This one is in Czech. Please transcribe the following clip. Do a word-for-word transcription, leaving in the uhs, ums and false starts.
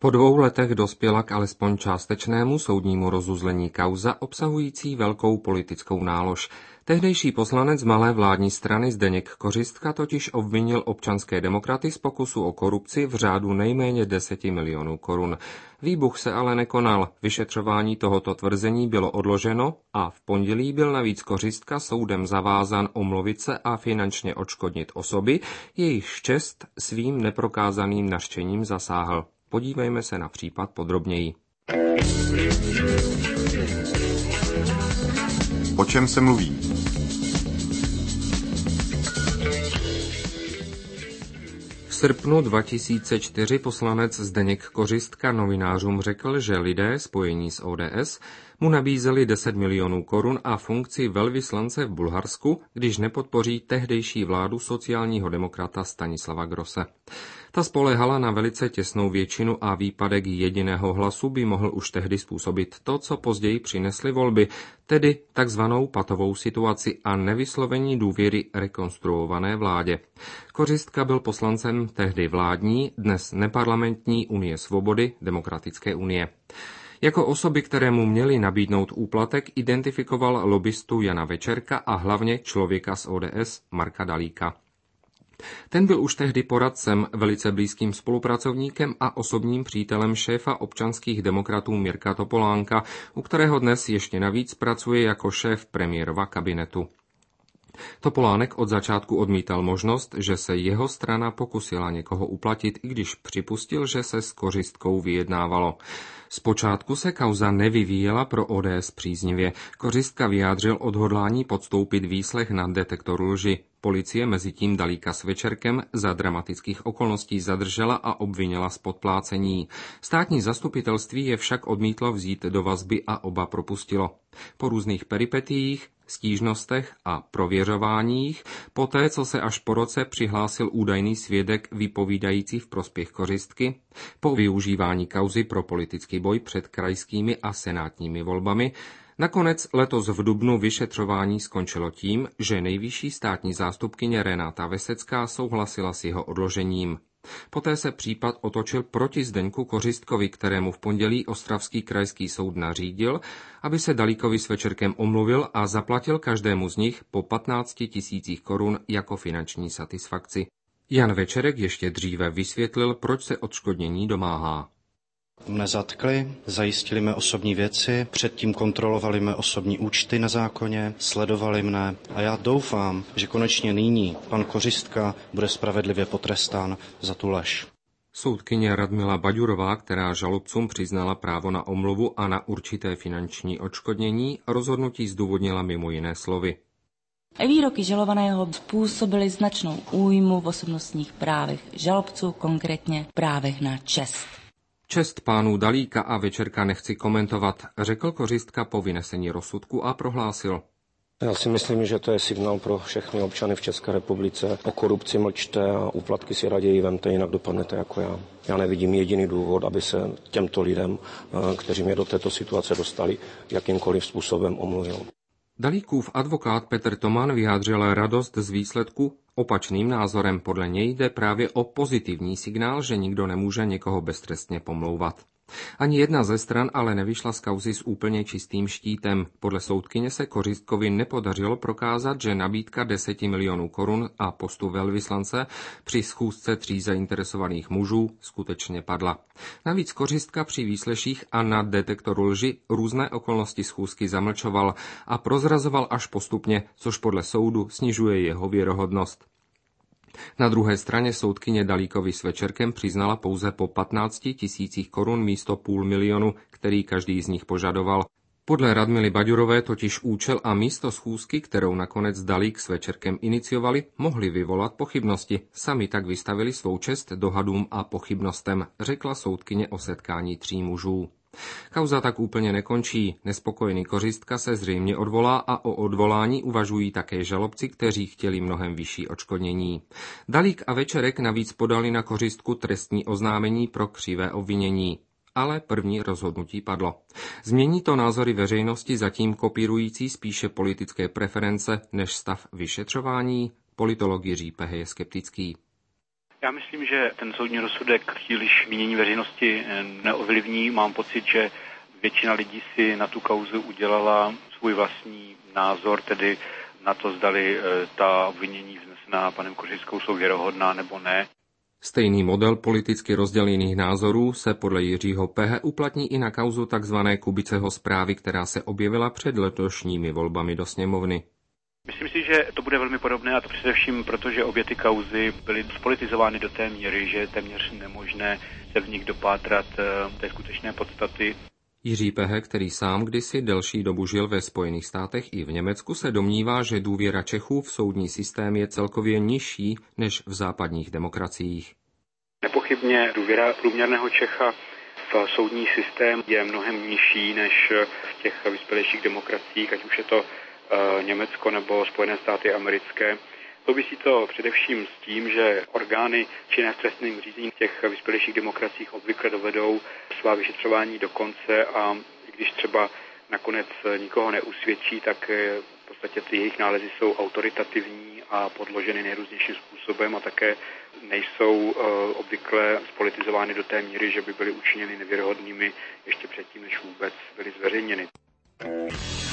Po dvou letech dospěla k alespoň částečnému soudnímu rozuzlení kauza obsahující velkou politickou nálož. Tehdejší poslanec malé vládní strany Zdeněk Kořistka totiž obvinil občanské demokraty z pokusu o korupci v řádu nejméně deseti milionů korun. Výbuch se ale nekonal, vyšetřování tohoto tvrzení bylo odloženo a v pondělí byl navíc Kořistka soudem zavázán omluvit se a finančně odškodnit osoby, jejichž čest svým neprokázaným nařčením zasáhl. Podívejme se na případ podrobněji. O čem se mluví? V srpnu dva tisíce čtyři poslanec Zdeněk Kořistka novinářům řekl, že lidé spojení s O D S mu nabízeli deset milionů korun a funkci velvyslance v Bulharsku, když nepodpoří tehdejší vládu sociálního demokrata Stanislava Grosse. Ta spoléhala na velice těsnou většinu a výpadek jediného hlasu by mohl už tehdy způsobit to, co později přinesly volby, tedy takzvanou patovou situaci a nevyslovení důvěry rekonstruované vládě. Kořistka byl poslancem tehdy vládní, dnes neparlamentní Unie svobody, Demokratické unie. Jako osoby, kterému měli nabídnout úplatek, identifikoval lobistu Jana Večerka a hlavně člověka z O D S Marka Dalíka. Ten byl už tehdy poradcem, velice blízkým spolupracovníkem a osobním přítelem šéfa občanských demokratů Mirka Topolánka, u kterého dnes ještě navíc pracuje jako šéf premiérova kabinetu. Topolánek od začátku odmítal možnost, že se jeho strana pokusila někoho uplatit, i když připustil, že se s Kořistkou vyjednávalo. Zpočátku se kauza nevyvíjela pro O D S příznivě. Kořistka vyjádřil odhodlání podstoupit výslech na detektoru lži. Policie mezitím Dalíka s Večerkem za dramatických okolností zadržela a obvinila z podplácení. Státní zastupitelství je však odmítlo vzít do vazby a oba propustilo. Po různých peripetiích, stížnostech a prověřováních, poté co se až po roce přihlásil údajný svědek vypovídající v prospěch Kořistky, po využívání kauzy pro politický boj před krajskými a senátními volbami, nakonec letos v dubnu vyšetřování skončilo tím, že nejvyšší státní zástupkyně Renáta Vesecká souhlasila s jeho odložením. Poté se případ otočil proti Zdeňku Kořistkovi, kterému v pondělí ostravský krajský soud nařídil, aby se Dalíkovi s Večerkem omluvil a zaplatil každému z nich po patnácti tisících korun jako finanční satisfakci. Jan Večerek ještě dříve vysvětlil, proč se odškodnění domáhá. Mne zatkli, zajistili mé osobní věci, předtím kontrolovali mé osobní účty na zákoně, sledovali mne a já doufám, že konečně nyní pan Kořistka bude spravedlivě potrestán za tu lež. Soudkyně Radmila Baďurová, která žalobcům přiznala právo na omluvu a na určité finanční odškodnění, rozhodnutí zdůvodnila mimo jiné slovy. Výroky žalovaného způsobily značnou újmu v osobnostních právech žalobců, konkrétně právech na čest. Čest pánů Dalíka a Večerka nechci komentovat, řekl Kořistka po vynesení rozsudku a prohlásil. Já si myslím, že to je signál pro všechny občany v České republice. O korupci mlčte a úplatky si raději vemte, jinak dopadnete jako já. Já nevidím jediný důvod, aby se těmto lidem, kteří mě do této situace dostali, jakýmkoliv způsobem omluvil. Dalíkův advokát Petr Toman vyjádřil radost z výsledku opačným názorem. Podle něj jde právě o pozitivní signál, že nikdo nemůže někoho beztrestně pomlouvat. Ani jedna ze stran ale nevyšla z kauzy s úplně čistým štítem. Podle soudkyně se Kořistkovi nepodařilo prokázat, že nabídka deseti milionů korun a postu velvyslance při schůzce tří zainteresovaných mužů skutečně padla. Navíc Kořistka při výsleších a na detektoru lži různé okolnosti schůzky zamlčoval a prozrazoval až postupně, což podle soudu snižuje jeho věrohodnost. Na druhé straně soudkyně Dalíkovi s Večerkem přiznala pouze po patnácti tisících korun místo půl milionu, který každý z nich požadoval. Podle Radmily Baďurové totiž účel a místo schůzky, kterou nakonec Dalík s Večerkem iniciovali, mohli vyvolat pochybnosti. Sami tak vystavili svou čest dohadům a pochybnostem, řekla soudkyně o setkání tří mužů. Kauza tak úplně nekončí. Nespokojený Kořistka se zřejmě odvolá a o odvolání uvažují také žalobci, kteří chtěli mnohem vyšší odškodnění. Dalík a Večerek navíc podali na Kořistku trestní oznámení pro křivé obvinění. Ale první rozhodnutí padlo. Změní to názory veřejnosti zatím kopírující spíše politické preference než stav vyšetřování? Politolog Jiří Pehe je skeptický. Já myslím, že ten soudní rozsudek příliš mínění veřejnosti neovlivní. Mám pocit, že většina lidí si na tu kauzu udělala svůj vlastní názor, tedy na to, zdali ta obvinění vznesená panem Kořistkou jsou věrohodná nebo ne. Stejný model politicky rozdělených názorů se podle Jiřího Pehe uplatní i na kauzu tzv. Kubiceho zprávy, která se objevila před letošními volbami do sněmovny. Myslím si, že to bude velmi podobné, a to především proto, že obě ty kauzy byly spolitizovány do té míry, že je téměř nemožné se v nich dopátrat té skutečné podstaty. Jiří Pehe, který sám kdysi delší dobu žil ve Spojených státech i v Německu, se domnívá, že důvěra Čechů v soudní systém je celkově nižší než v západních demokraciích. Nepochybně důvěra průměrného Čecha v soudní systém je mnohem nižší než v těch vyspělejších demokraciích, ať už je to Německo nebo Spojené státy americké. Souvisí to především s tím, že orgány činné v trestním řízení v těch vyspělejších demokraciích obvykle dovedou svá vyšetřování do konce a když třeba nakonec nikoho neusvědčí, tak v podstatě ty jejich nálezy jsou autoritativní a podloženy nejrůznějším způsobem a také nejsou obvykle spolitizovány do té míry, že by byly učiněny nevěrohodnými ještě předtím, než vůbec byly zveřejněny.